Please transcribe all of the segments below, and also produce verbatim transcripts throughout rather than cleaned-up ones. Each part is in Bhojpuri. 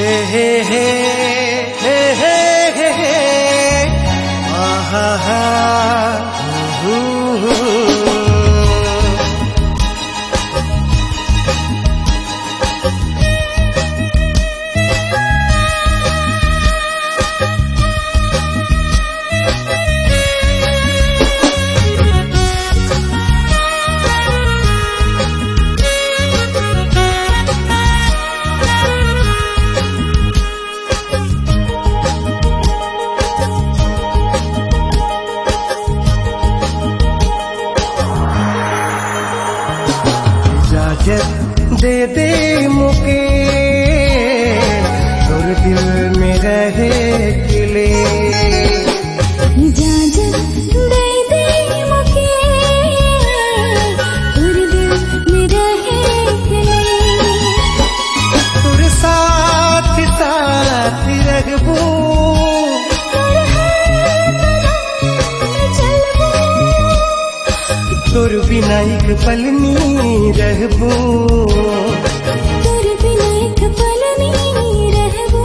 हे हे हे हे हे हे आहा हा हू हू दे दे मुके और दिल में रहे खिले इजाजत दे दे मुके और दिल में रहे खिले तुर साथ साथ रहबो तुर बिना एक पल नी रहबो तुर बिना एक पल नी रहबो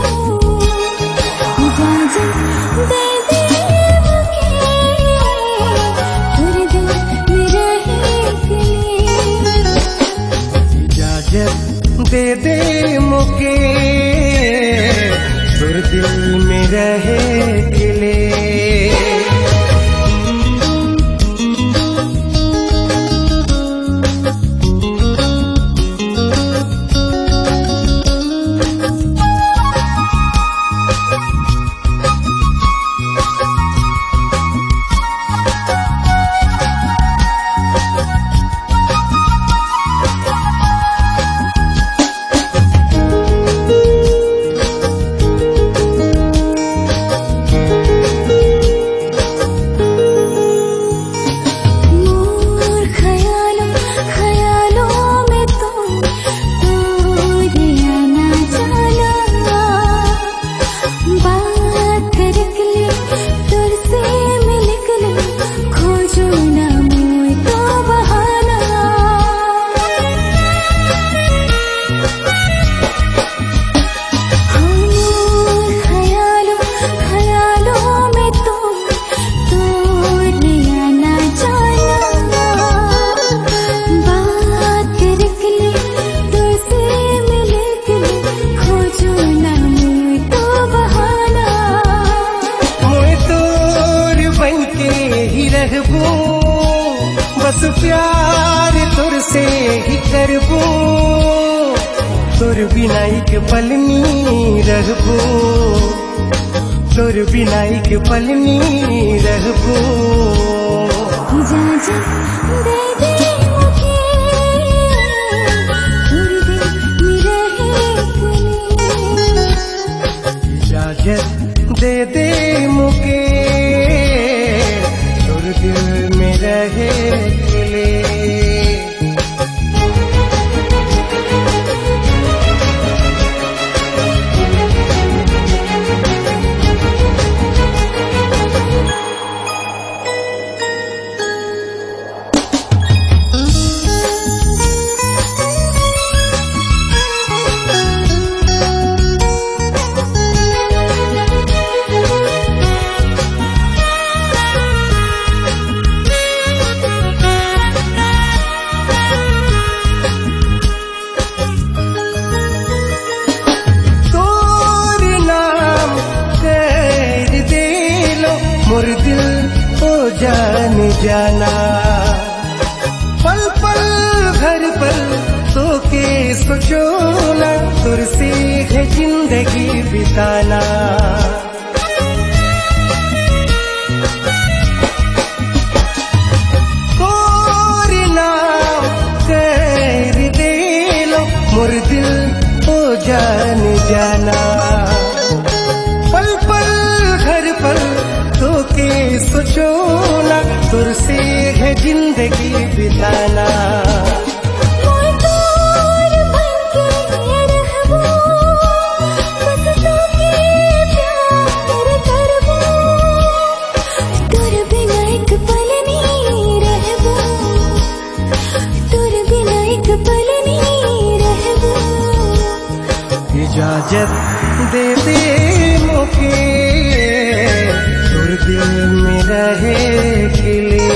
इजाजत दे दे मुके और दिल में रहे खिले इजाजत दे दे मुके और दिल में रहे खिले बस प्यार तुर से ही करबो तुर बिना एक पल नी रहबो तुर बिना एक पल नी रहबो इजाजत दे दे मुके और दिल में रहे खिले इजाजत दे दे मुके और दिल में रहे खिले मोर दिल ओ जान जाना पल पल घर पल तो के सोचोना तुर से है जिंदगी बिताना कोरी नाम कर दे लो मोर दिल ओ जान जाना पल पल घर पल तो के सोचोना तुर से है जिंदगी बिताना इजाजत दे दे मुके तोर दिल में रहे के लिए।